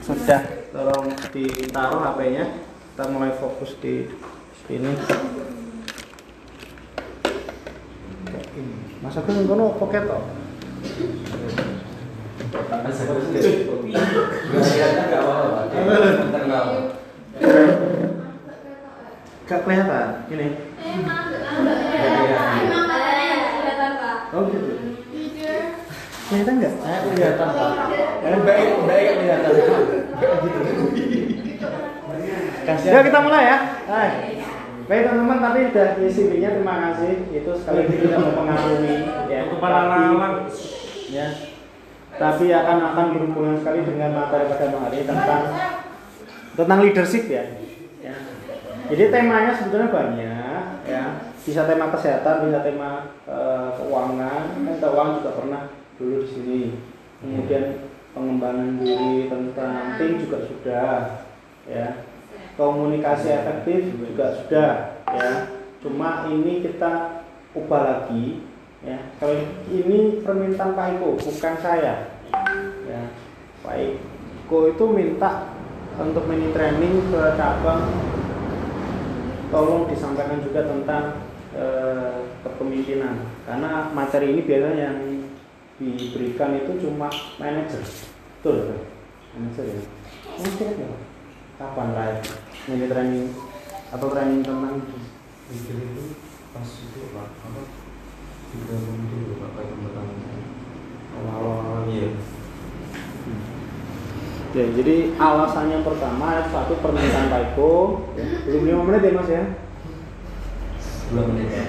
Sudah, tolong ditaruh HP-nya. Kita mulai fokus di sini. Mas Agus ngono pocket toh. Gak kelihatan ini. Oh gitu. Kelihatan nggak? Kelihatan Pak. Baik kelihatan. Ya kita mulai ya. Hai. Baik teman-teman, tapi udah isi-nya terima kasih. Itu sekali lagi tidak mempengaruhi ya. Untuk para anak-anak ya. Tapi akan berhubungan sekali dengan materi pada malam hari tentang leadership ya. Ya. Jadi temanya sebetulnya banyak ya. Bisa tema kesehatan, bisa tema keuangan. Keuangan juga pernah dulu di sini. Kemudian pengembangan diri tentang tim juga sudah ya. Komunikasi efektif juga sudah ya. Cuma ini kita ubah lagi ya. Kalau ini permintaan Pak Iko, bukan saya ya. Pak Iko itu minta untuk mini training ke cabang, tolong disampaikan juga tentang kepemimpinan, karena materi ini biasanya yang diberikan itu cuma manajer. Betul, manajer ya. Manajer ya. Kapan live mini training atau training tentang mikir itu pas itu Pak, apa? Tidak mungkin Pak kayak tentang awal-awal ya. Ya, jadi alasannya pertama satu permintaan Pak Iko ya. Belum 5 menit ya Mas ya. 2 menit ya.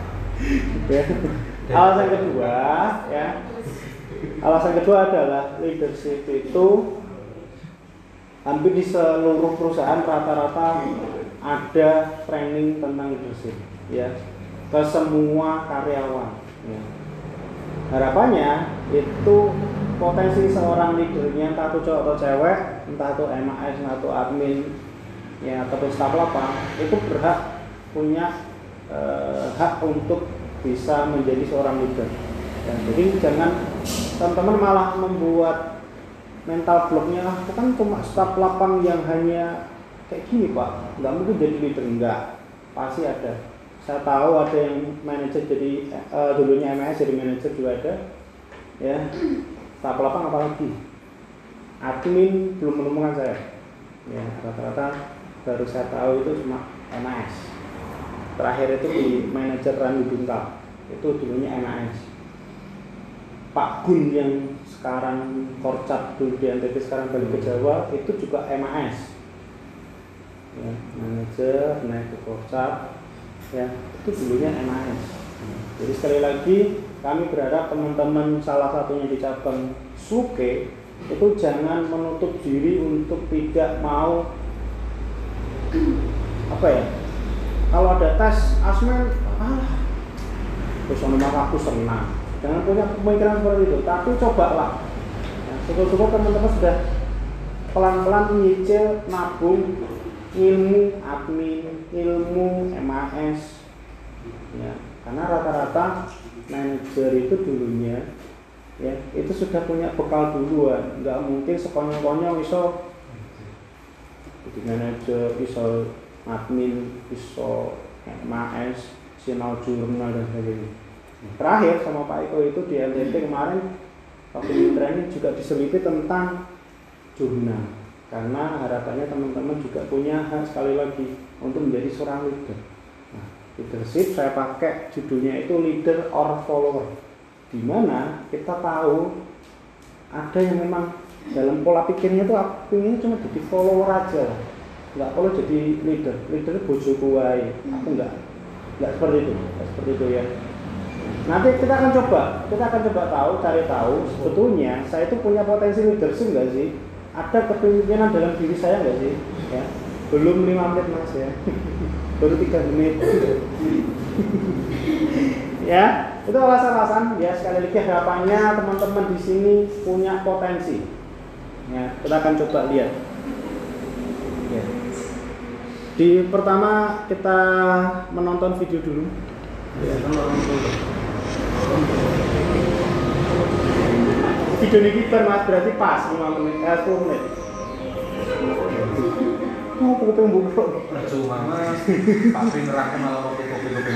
Alasan kedua ya. Alasan kedua adalah leadership itu hampir di seluruh perusahaan rata-rata ada training tentang leadership ya ke semua karyawan ya. Harapannya itu potensi seorang leadernya entah itu cowok atau cewek, entah itu MAS, entah itu admin ya atau staf lapang, itu berhak punya hak untuk bisa menjadi seorang leader ya. Jadi jangan teman-teman malah membuat mental blocknya, itu kan cuma staf lapang yang hanya kayak gini Pak, nggak mungkin jadi leader, enggak, pasti ada. Saya tahu ada yang manajer jadi dulunya MAS jadi manajer juga ada ya. Staf lapang apalagi admin belum menemukan saya ya, rata-rata baru saya tahu itu cuma MAS. Terakhir itu di manajer Randy Bungkal, itu dulunya MAS. Pak Gun yang sekarang korcat dulu di NTT sekarang balik ke Jawa itu juga MAS ya, manajer naik ke korcat ya, itu dulunya MAS. Jadi sekali lagi kami berharap teman-teman salah satunya di cabang Suke itu jangan menutup diri untuk tidak mau apa ya, kalau ada tes asmen terus maka aku senang. Jangan punya pemikiran seperti itu, tapi cobalah. Syukur-syukur teman-teman sudah pelan-pelan nyicil nabung ilmu admin, ilmu MAS ya, karena rata-rata manajer itu dulunya ya itu sudah punya bekal duluan, nggak mungkin sekonyol-konyol iso jadi manajer, iso admin, iso MAS, sinau jurnal dan sebagainya. Terakhir sama Pak Iko itu di LTT kemarin waktu training juga diselipi tentang jurnal, karena harapannya teman-teman juga punya hak sekali lagi untuk menjadi seorang leader. Nah, leadership saya pakai judulnya itu leader or follower, di mana kita tahu ada yang memang dalam pola pikirnya itu pengen cuma jadi follower aja, nggak perlu jadi leader. Leader bojoku wae, aku nggak seperti itu ya. Nanti kita akan coba cari tahu sebetulnya saya itu punya potensi leadership nggak sih? Ada kepemimpinan dalam diri saya nggak sih? Ya, belum 5 menit Mas ya, baru 3 menit. Ya, itu alasan-alasan ya. Sekali lagi harapannya teman-teman di sini punya potensi. Ya, kita akan coba lihat. Ya. Di pertama kita menonton video dulu. Ya, video ini kita Mas berarti pas 5 menit, 10 menit. Oh, ketemu buku. Percuma mas, tapi neraka malah waktu kopi-kopi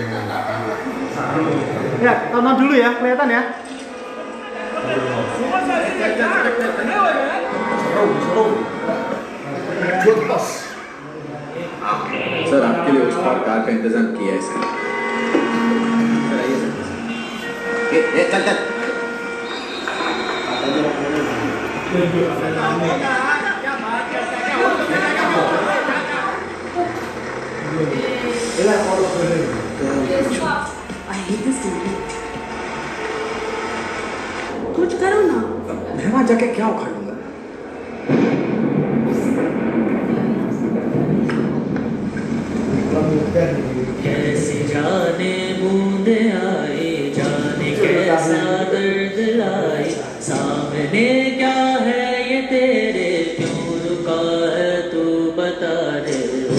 Ya, tonton dulu ya, kelihatan ya. Seru. Good boss. Sir, आपके लिए उस पार कार का इंतजाम किया है सर। चल चल। I hate this movie. कुछ करो ना। मैं वहाँ जाके क्या उखाड़ लूँगा? कैसी जाने बूंदे आई जाने कैसा दर्द लाई सामने क्या है ये तेरे क्यों रुका है तू बता दे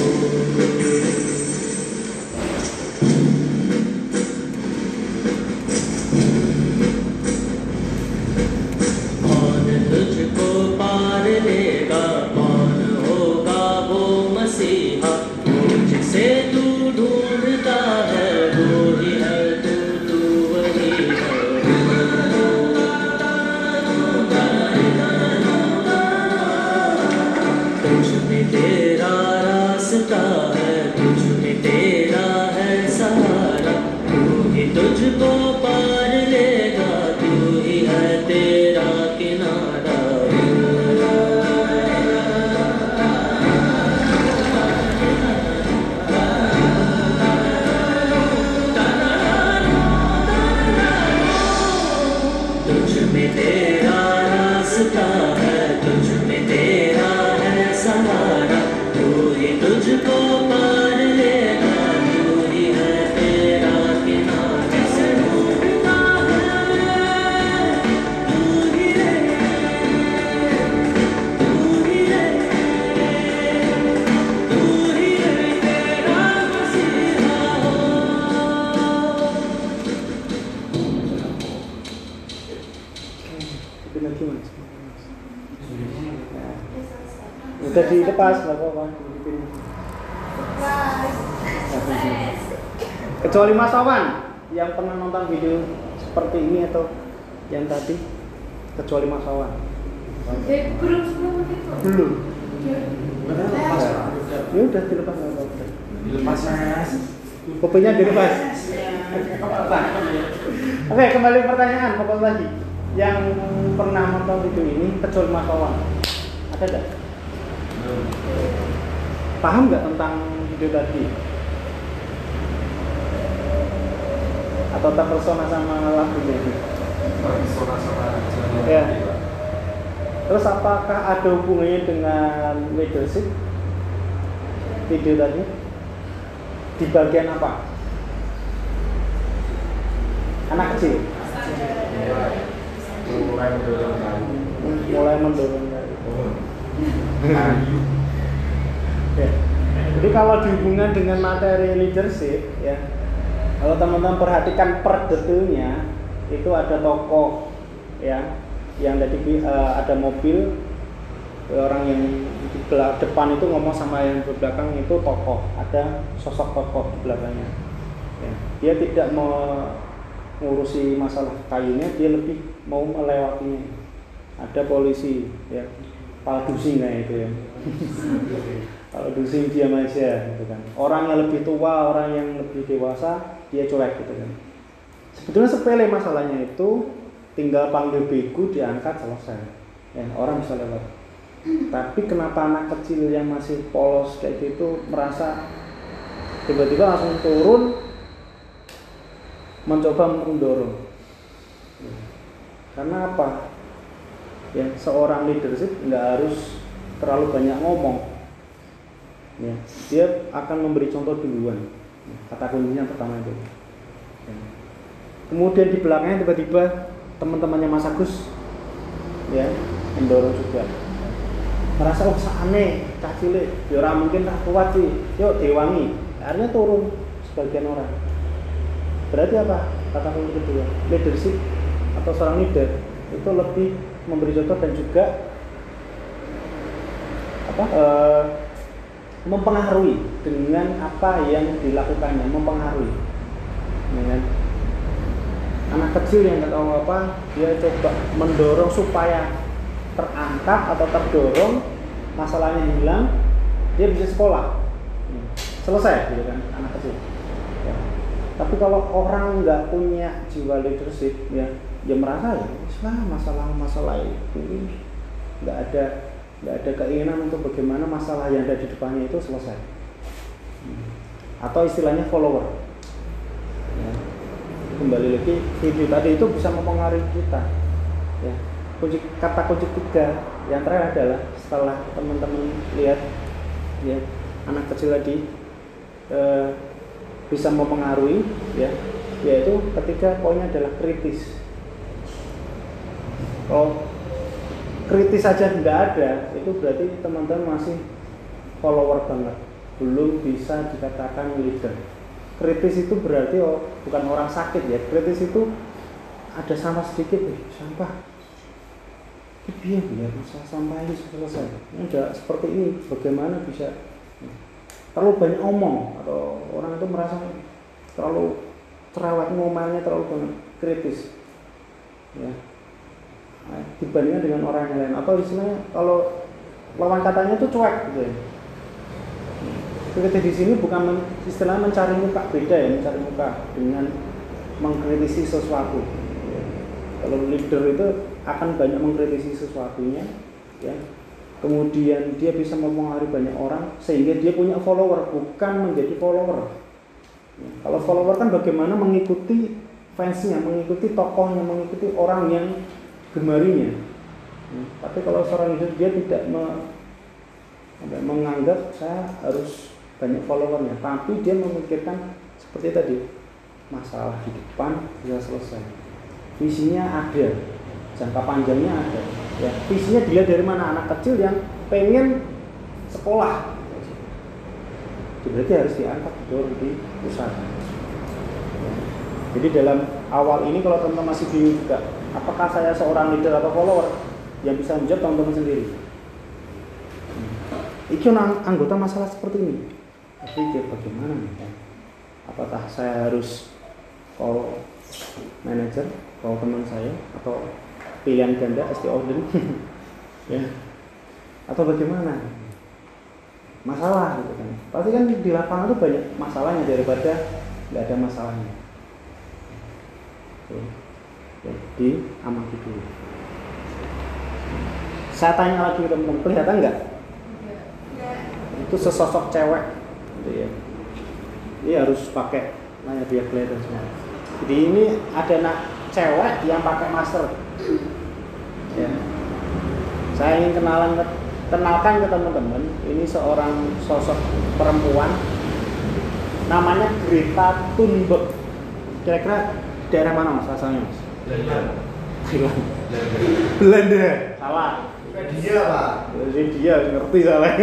कौन तुझको पार लेगा कौन होगा वो मसीहा जिसे तू ढूंढता है वो ही है तू वही है तुझ में तेरा रास्ता है तुझ में तेरा है सहारा तू ही तुझको पार लेगा तू ही है तेरा किनारा तुझ में तेरा रास्ता है तुझ में तेरा है सहारा तू ही तुझको पार लेगा तू ही है तेरा किनारा ढूंढता है तू ही है तू ही है तू ही है तेरा मसीहा Itu lagi mas. Udah dilepas nggak apa-apa. Kecuali Mas Awan yang pernah nonton video seperti ini atau yang tadi, kecuali Mas Awan. Belum. Ya udah dilepas nggak apa-apa. Dilepas mas. Kopinya dilepas. Oke, kembali pertanyaan pokok lagi. Yang pernah nonton video ini kecuali Mas Awan, ada nggak? Paham nggak tentang video tadi? Atau terpesona sama lagunya itu? Persona sama jalan. Ya. Terus apakah ada hubungannya dengan leadership video tadi? Di bagian apa? Anak kecil mulai mendorong ya. Jadi kalau dihubungkan dengan materi leadership ya, kalau teman-teman perhatikan per detailnya itu ada tokoh ya, yang tadi ada mobil, orang yang di depan itu ngomong sama yang di belakang itu tokoh, ada sosok tokoh di belakangnya ya. Dia tidak mengurusi masalah kayunya, dia lebih mau melewatinya. Ada polisi ya, kepala dusing kayak itu ya. Kalau dusing diam aja gitu kan. Orang yang lebih tua, orang yang lebih dewasa dia cuek gitu kan. Sebetulnya sepele masalahnya itu, tinggal panggil begu diangkat selesai ya, orang bisa lewat. Tapi kenapa anak kecil yang masih polos kayak gitu merasa tiba-tiba langsung turun mencoba mendorong? Karena apa? Ya, seorang leadership nggak harus terlalu banyak ngomong. Ya, dia akan memberi contoh duluan. Ya, kata kuncinya pertama itu. Ya. Kemudian di belakangnya tiba-tiba teman-temannya Mas Agus, ya, mendorong juga. Merasa aneh, cacile, ya orang mungkin tak kuat sih. Yuk diwangi. Akhirnya turun sebagian orang. Berarti apa? Kata kunci kedua, leadership atau seorang leader itu lebih memberi contoh dan juga mempengaruhi dengan apa yang dilakukannya, mempengaruhi. Ya kan? Anak kecil yang nggak tahu apa, dia coba mendorong supaya terangkat atau terdorong, masalahnya hilang, dia bisa sekolah, selesai, gitu kan, anak kecil. Ya. Tapi kalau orang nggak punya jiwa leadership, ya, dia merasa ya, masalah-masalah itu nggak ada keinginan untuk bagaimana masalah yang ada di depannya itu selesai. Atau istilahnya follower. Ya. Kembali lagi video tadi itu bisa mempengaruhi kita. Ya. Kata kunci 3 yang terakhir adalah setelah teman-teman lihat ya anak kecil tadi bisa mempengaruhi, ya, yaitu ketika poinnya adalah kritis. Kalau kritis saja tidak ada, itu berarti teman-teman masih follower banget, belum bisa dikatakan leader. Kritis itu berarti bukan orang sakit ya. Kritis itu ada sampah sedikit, sampah. Biar masalah sampah ini selesai. Udah seperti ini, bagaimana bisa? Terlalu banyak omong atau orang itu merasa terlalu cerewet, ngomelnya terlalu banyak, kritis. Ya. Nah, dibandingkan dengan orang yang lain, atau istilahnya kalau lawan katanya itu cuek gitu ya. Kritis di sini bukan istilahnya mencari muka, beda ya, mencari muka dengan mengkritisi sesuatu. Ya. Kalau leader itu akan banyak mengkritisi sesuatunya, ya. Kemudian dia bisa mempengaruhi banyak orang sehingga dia punya follower, bukan menjadi follower. Ya. Kalau follower kan bagaimana mengikuti fansnya, mengikuti tokohnya, mengikuti orang yang gemarinya. Ya. Tapi kalau seorang leader dia tidak menganggap saya harus banyak followernya, tapi dia memikirkan seperti tadi, masalah di depan bisa selesai, visinya ada, jangka panjangnya ada. Ya, visinya dilihat dari mana? Anak kecil yang pengen sekolah, berarti harus diangkat di pusat. Ya. Jadi dalam awal ini kalau teman-teman masih bingung juga, apakah saya seorang leader atau follower, yang bisa menjawab teman-teman sendiri. Iki anggota masalah seperti ini. Pikir bagaimana nih? Apakah saya harus call manager, call teman saya, atau pilihan ganda ST Orden, ya, atau bagaimana? Masalah gitu kan. Pasti kan di lapangan itu banyak masalahnya daripada nggak ada masalahnya. Jadi amati dulu. Saya tanya lagi teman-teman, kelihatan nggak? Itu sesosok cewek, gitu ya. Ini harus pakai layar biar kelihatan semua. Jadi ini ada anak cewek yang pakai masker. Ya. Saya ingin kenalkan ke teman-teman, ini seorang sosok perempuan namanya Greta Thunberg. Kira-kira daerah mana Mas asalnya Mas? Belanda. Salah. Dia Pak. Dia ngerti salah.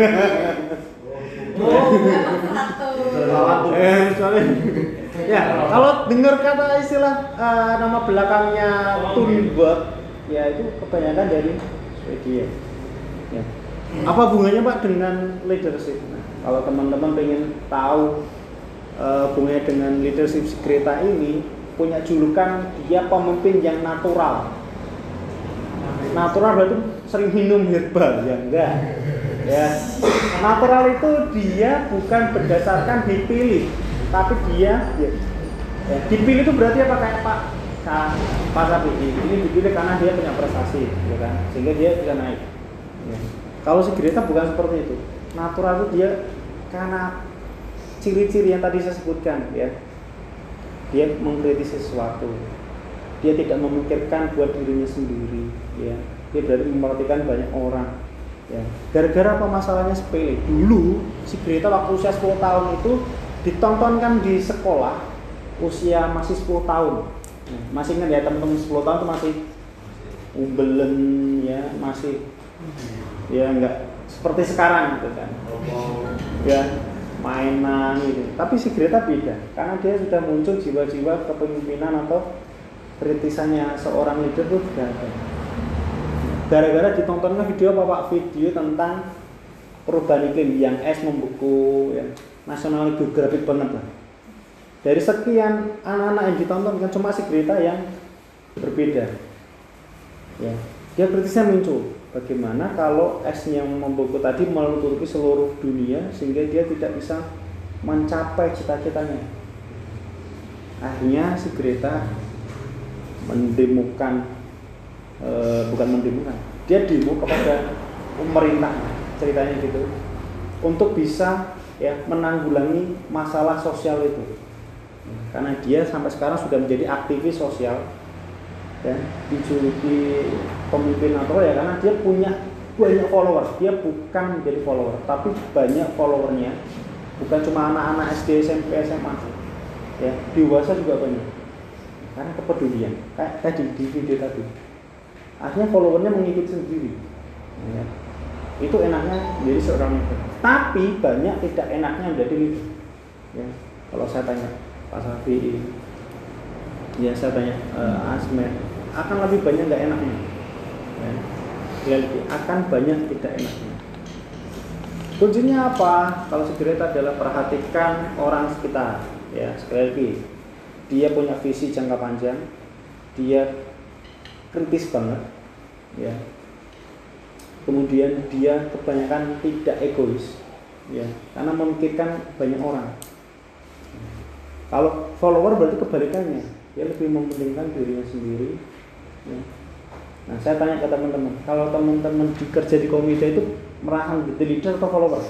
Ya, kalau dengar kata istilah nama belakangnya Thunberg, ya itu kebanyakan dari Swedia. Ya. Apa hubungannya Pak dengan leadership? Nah, kalau teman-teman pengen tahu hubungannya dengan leadership, si Greta ini punya julukan dia pemimpin yang natural. Natural berarti sering minum herbal, ya enggak? Ya, natural itu dia bukan berdasarkan dipilih, tapi dia ya, dipilih itu berarti apa kayak Pak Sapi ini dipilih karena dia punya prestasi, ya kan? Sehingga dia bisa naik. Ya. Kalau si Greta bukan seperti itu. Natural itu dia karena ciri-ciri yang tadi saya sebutkan, ya. Dia mengkritisi sesuatu. Dia tidak memikirkan buat dirinya sendiri, ya. Dia berarti memperhatikan banyak orang. Ya. Gara-gara apa masalahnya sepele. Dulu si Greta waktu usia 10 tahun itu ditontonkan di sekolah usia masih 10 tahun. Nah, masih ingat ya teman-teman 10 tahun itu masih umbelen ya, masih ya enggak seperti sekarang gitu kan. Ya, mainan gitu. Tapi si Greta beda karena dia sudah muncul jiwa-jiwa kepemimpinan atau kritisannya seorang leader itu sudah ada. Gara-gara ditontonnya video apa Pak? Video tentang perubahan iklim yang es membeku, ya, National Geographic banget lah. Dari sekian anak-anak yang ditonton kan cuma si Greta yang berbeda. Ya, dia kritisnya muncul. Bagaimana kalau esnya yang membeku tadi menutupi seluruh dunia sehingga dia tidak bisa mencapai cita-citanya. Akhirnya si Greta mendemokan, bukan mendemokan, dia demo kepada pemerintah, ceritanya gitu, untuk bisa ya menanggulangi masalah sosial itu. Karena dia sampai sekarang sudah menjadi aktivis sosial dan dijuluki pemimpin atau ya karena dia punya banyak followers. Dia bukan menjadi follower, tapi banyak followernya, bukan cuma anak-anak SD, SMP, SMA, ya dewasa juga banyak. Karena kepedulian, kayak tadi di video tadi, akhirnya followernya mengikuti sendiri. Ya. Itu enaknya jadi seorang leader. Tapi banyak tidak enaknya menjadi leader. Ya. Kalau saya tanya Pak Safi, ya saya tanya Asmed, akan lebih banyak nggak enaknya? Ya. Akan banyak tidak enaknya. Kuncinya apa? Kalau Greta adalah perhatikan orang sekitar. Ya sekali lagi, dia punya visi jangka panjang, dia kritis banget, ya. Kemudian dia kebanyakan tidak egois, ya, karena memikirkan banyak orang. Kalau follower berarti kebalikannya, dia lebih mementingkan dirinya sendiri. Ya. Nah, saya tanya ke teman-teman, kalau teman-teman bekerja di Komida itu merasa menjadi leader atau follower?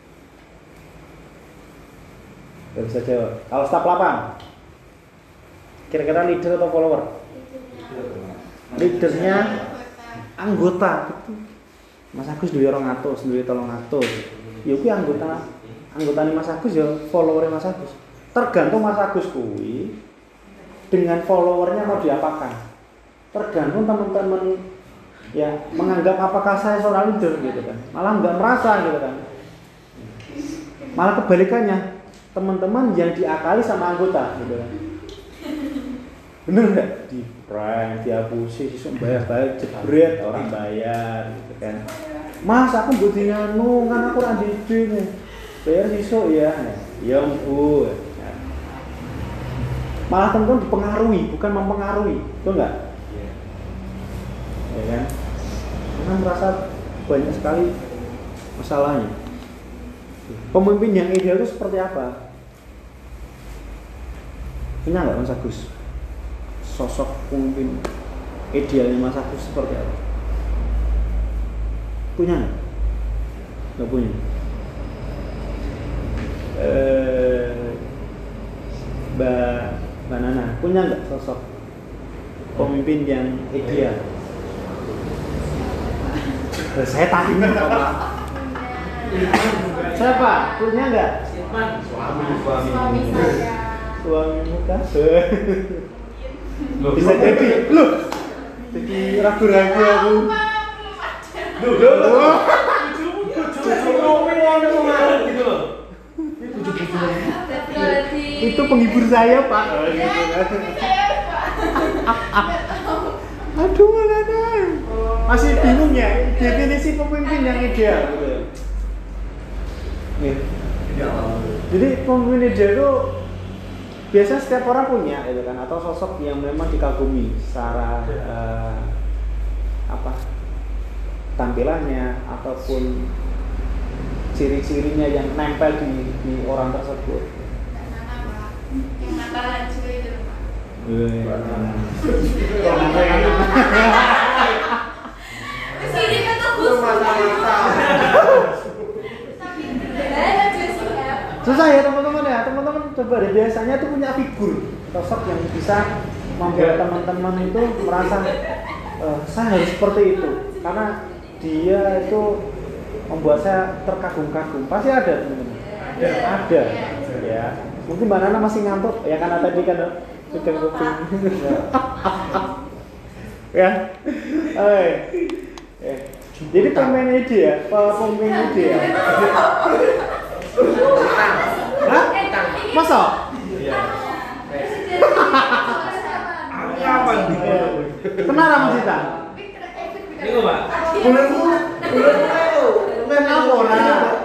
Gak bisa jawab. Kalau staf lapang, kira-kira leader atau follower? Leadernya anggota gitu. Mas Agus duwe 200, duwe 300. Ya kuwi anggotane Mas Agus ya follower Mas Agus. Tergantung Mas Agus kuwi dengan followernya mau diapakan. Tergantung teman-teman ya menganggap apakah saya seorang leader gitu kan. Malah enggak merasa gitu kan. Malah kebalikannya. Teman-teman yang diakali sama anggota gitu kan. Bener nggak? Di prank, dihapusi, sesuk bayar jebret orang bayar gitu kan. Mas aku butuh nganu kan aku ora ndene. Bayar sesuk ya. Ya ampun. Malah teman-teman dipengaruhi, bukan mempengaruhi. Betul enggak? Ya kan? Karena merasa banyak sekali masalahnya. Pemimpin yang ideal itu seperti apa? Punya nggak Mas Agus? Sosok pemimpin idealnya Mas Agus seperti apa? Punya nggak? Nggak punya. Mbak Nana, punya nggak sosok pemimpin yang ideal? Saya tanya apa? Siapa? Punya nggak? Suami saya. Suamimu kah? Bisa jadi. Loh. Jadi ragu-ragu aku. Loh. Itu penghibur saya, Pak. Aduh, mana? Masih bingung ya definisi pemimpin yang ideal gitu. Jadi pemimpin ideal itu biasanya setiap orang punya gitu kan, atau sosok yang memang dikagumi secara tampilannya ataupun ciri-cirinya yang nempel di orang tersebut. Yang mata hancur itu, Pak. Kesini kan tuh Susah ya teman-teman ya, teman-teman coba deh, biasanya tuh punya figur sosok yang bisa membuat teman-teman itu merasa saya harus seperti itu, karena dia itu membuat saya terkagum-kagum. Pasti ada teman-teman, ada ya. Mungkin Mbak Nana masih ngantuk ya, karena tadi kan sudah kuping ya. Jadi pemain ide ya, pemain ide ya. Hah? Masa? Iya. Apa nih? Kenapa Mas Ita? Ini kok, Pak? Bulan apa orang?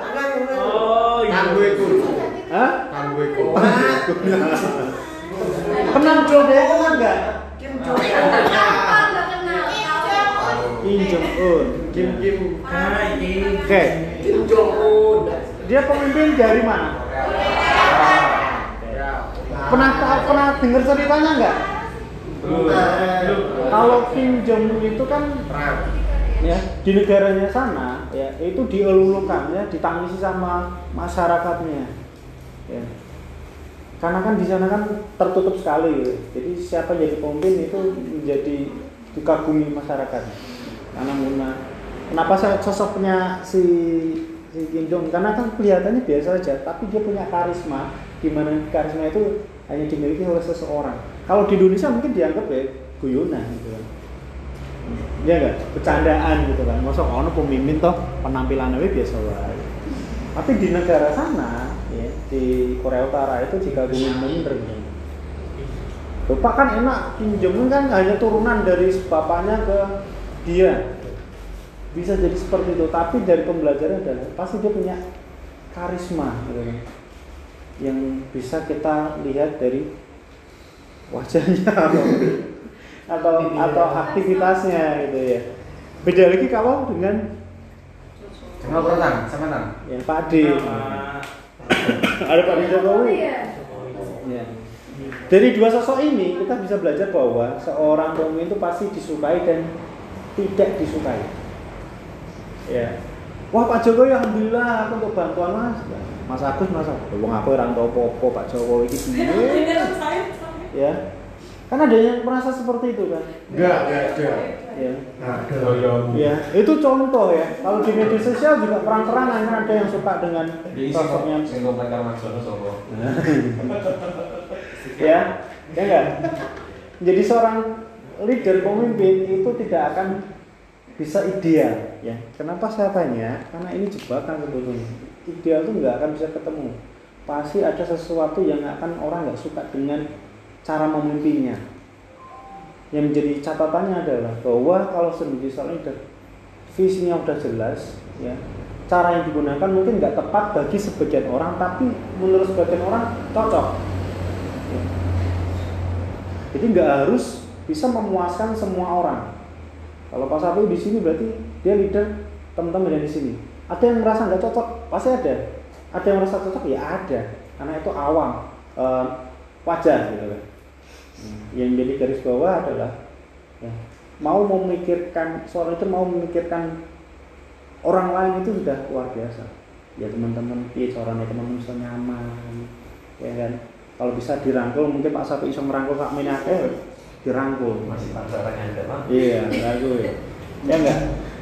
Kenal Jo deh, kenal nggak? Apa nggak kenal? Kim Jong Un. Kim Oke. Kim Jong Un. Dia pemimpin dari mana? Pernah dengar ceritanya nggak? Kalau Kim Jong Un itu kan ya di negaranya sana ya itu dielulukannya, ditangisi sama masyarakatnya. Ya. Karena kan di sana kan tertutup sekali, ya. Jadi siapa jadi pemimpin itu menjadi dikagumi masyarakat. Karena kenapa sosoknya si Kim Jong? Karena kan kelihatannya biasa aja, tapi dia punya karisma. Dimana karisma itu hanya dimiliki oleh seseorang. Kalau di Indonesia mungkin dianggap ya guyonan gitu kan. Iya enggak? Bercandaan gitu kan. Mosok ono pemimpin toh penampilannya biasa wae. Tapi di negara sana ya, di Korea Utara itu dikagumi bener. Bapak kan enak, Kim Jong Un kan hanya turunan dari bapaknya ke dia. Bisa jadi seperti itu, tapi dari pembelajaran adalah pasti dia punya karisma gitu kan. Yang bisa kita lihat dari wajahnya atau aktivitasnya gitu ya. Beda lagi kalau dengan sama yang Pak D. Ada Pak D Jokowi. Ya. Dari dua sosok ini kita bisa belajar bahwa seorang pemimpin itu pasti disukai dan tidak disukai. Ya. Wah Pak Jokowi alhamdulillah aku untuk bantuan Mas Agus wong aku ora tau apa-apa Pak Jokowi iki piye. Ya. Kan ada yang merasa seperti itu kan? Enggak ada. Ya. Ada. Ya, itu contoh ya. Kalau di media sosial juga perang-perangan kan ada yang suka dengan sosoknya. Ya, ya enggak? Jadi seorang leader pemimpin itu tidak akan bisa ideal ya. Kenapa saya tanya? Karena ini jebakan sebetulnya. Ideal itu nggak akan bisa ketemu. Pasti ada sesuatu yang akan orang nggak suka dengan cara memimpinnya. Yang menjadi catatannya adalah bahwa kalau menjadi seorang leader, visinya udah jelas, ya, cara yang digunakan mungkin nggak tepat bagi sebagian orang, tapi menurut sebagian orang cocok. Ya. Jadi nggak harus bisa memuaskan semua orang. Kalau Pak Sapi di sini berarti dia leader, teman-teman yang di sini. Ada yang merasa nggak cocok, pasti ada. Ada yang merasa cocok, ya ada. Karena itu awam, wajar gitu kan. Yang jadi garis bawah adalah ya, mau memikirkan seorang itu mau memikirkan orang lain itu sudah luar biasa. Ya teman-teman, caranya teman-teman bisa nyaman, ya kan. Kalau bisa dirangkul, mungkin Pak Sapi bisa merangkul Kak Minake, dirangkul. Masih pacarannya ada Pak? Iya, rangkul. Ya enggak?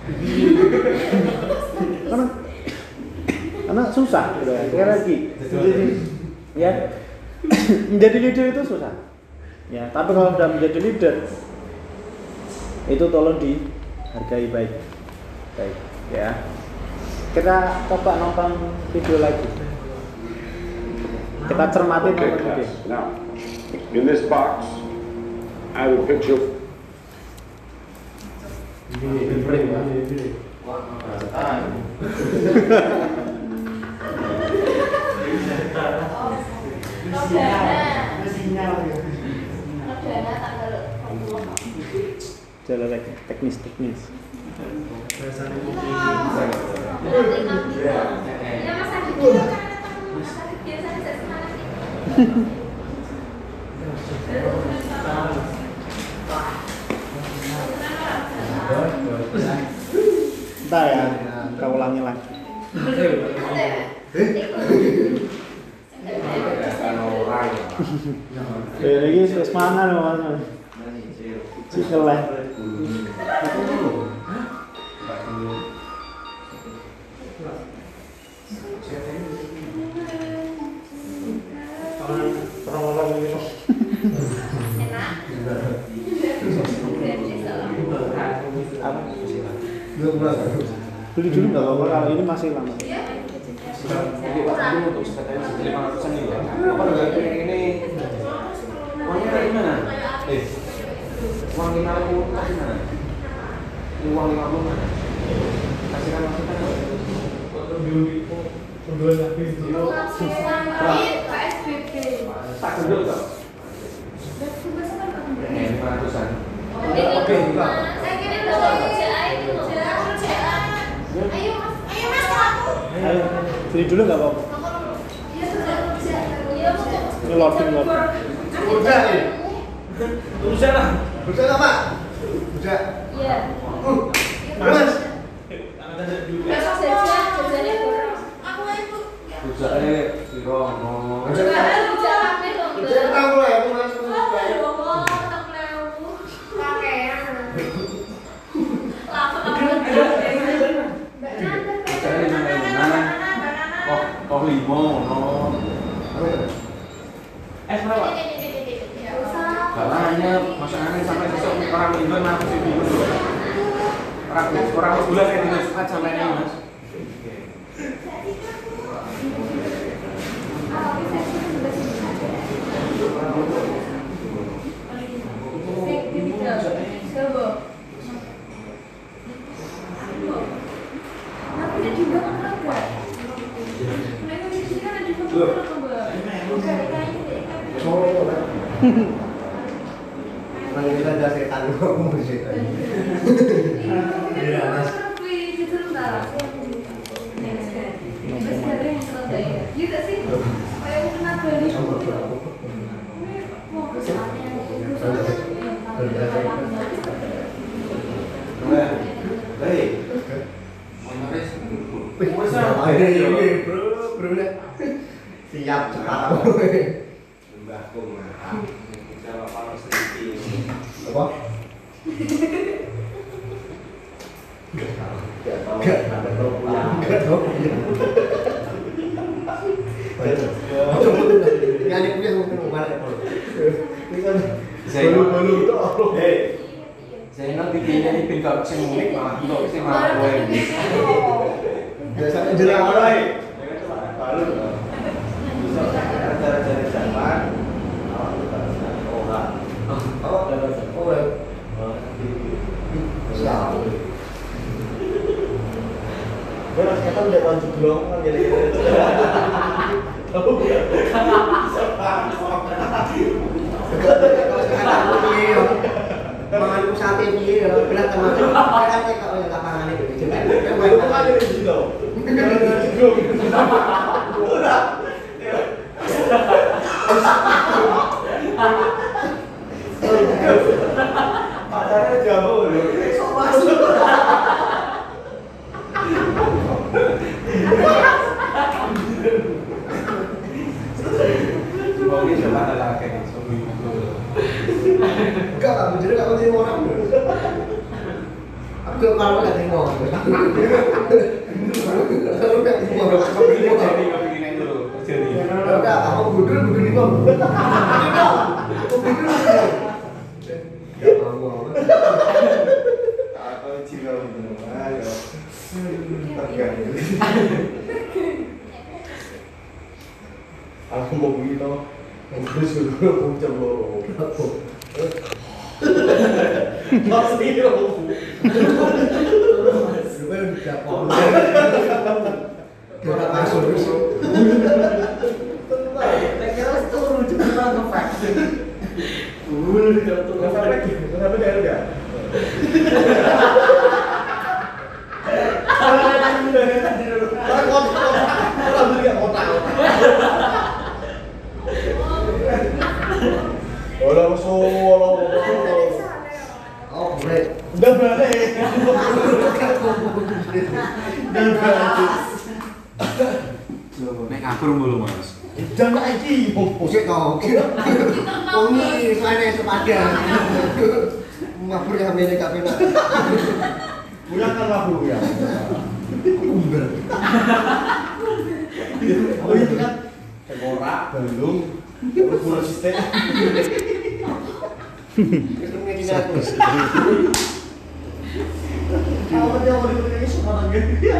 karena susah gitu ya. Sekali lagi, ya menjadi leader itu susah. Ya, tapi kalau sudah menjadi leader itu tolong dihargai baik. Baik, ya. Kita coba nonton video lagi. Kita cermati nonton video. Now, in this box, I have a picture. Jalan teknis. Bentar ya, kita ulangi lagi. Ini wis mangan Mas. Cikeleh. Beli dulu nggak apa-apa, kalau ini masih lama. Untuk sekretariat 500-an nih ya. Apa enggak ini uangnya dari mana? Uang 50 kasih mana? Ini uang 50 mana? Kasihkan masukan enggak? PSBB. Tak gendut kok. Ini ratusan. Oke, saya kira kalau kerjaan itu kerjaan. Ayo mas, kamu. Ayo, beli dulu nggak apa-apa. Iya sudah kerja. Iya Ini loading. Udah nih. Urusan lah. Udah nggak Pak? Udah. Iya. Mas. Besok jajannya kurang. Aku ibu. Urusannya piro ngono. Jangan jalannya dong. Udah tahu lah aku Mas. Kok limo ngono. Berapa? Caranya masakannya sampai besok orang Indo nafsu sih dulu. Orang sebulan kayak gitu sampai ini Mas. Mang kita ada setan kok musik. Iya Mas. Bro. Siap cepat. Mbahku mantap. Jawab kalau sedikit. Apa? Gak tahu. Nyanyi punya ngomong mana? Baru itu apa? Saya nanti kayaknya ipin gak bisa ngulik malah untuk sih malah kowe. Biasanya jelang apa? Baru bisa cara-cara zaman Beras kita udah lanjut belum kan jadi. Mangan ku sate piye ya, berat teman. Kan nek kok yo lapangan iki jeneng. Kan main aja di situ. Ora. Pacarnya jauh lho. Sok masuk. Mungkin coba ada lagi sobi. Enggak lah, jadi kalau terima orang. Aku kalau nggak terima. Kalau nggak terima, Jadi kepingin itu loh terjadi. enggak, aku budul ini kok. Aku budul. Enggak mau. Aku jiwa benar ya. Terganggu. Aku mau begitu. Terus aku coba. Masih itu. Sebenarnya udah paham. Kita masuk terus. Tak kira turun cuma ngefak. Kalau turun sampai dari enggak? Oh, boleh. Udah balik. Nek ngatur mulu Mas. Jangan lagi. Posik tau. Ini selain sepadan. Mabur yang ambil gak penak. Punya kan mabur ya. Umber. Oh itu kan tengkorak, balung, terus bola sistem. Ketemu di aku. Awalnya mau dibeli semua lagi.